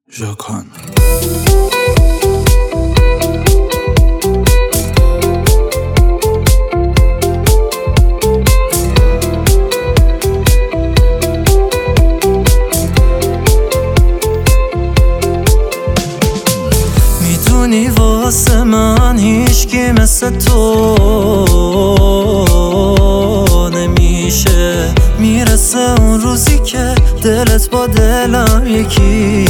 ژاکان. میدونی واسه من هیچکی مثل تو نمیشه. میرسه اون روزی که دلت با دلم یکی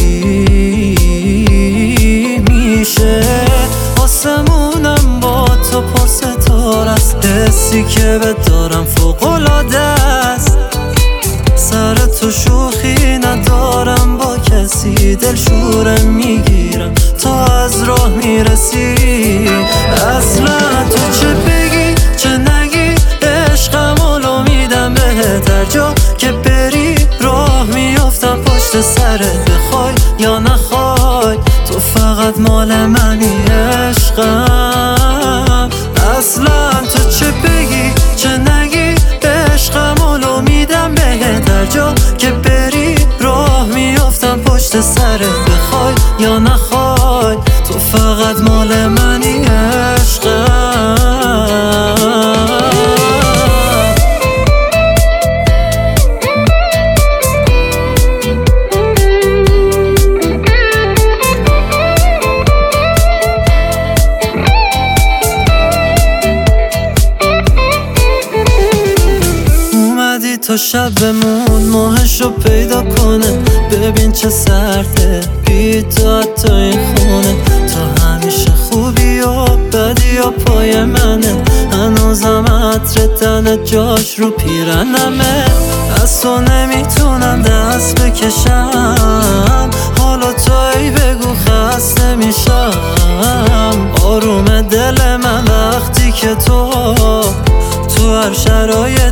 میشه. آسمونم با تو پر ستاره است، حسی که بهت دارم فوق‌العاده است. سر تو شوخی ندارم با کسی، دلشورم میگیرم تا از راه میرسی. اصلا تو چه بگی چه نگی عشقم رو میدم بهت، هر جا که بری راه میافتم پشت سرت، بخوای یا نخوای تو فقط مال منی عشقم. اصلا تو چه بگی چه نگی عشقم رو میدم بهت، هر جا که بری راه میافتم پشت سرت، بخوای یا نخوای تو فقط مال منی عشقم. تا شب بمون ماهشو پیدا کنه، ببین چه سرده بی تو حتی این خونه. تو همیشه خوبی و بدی و پای منه، هنوزم عطر تنت جاش رو پیرنمه. از تو نمیتونم دست بکشم، حالا توی بگو خسته میشم. آروم دل من وقتی که تو هر شرایط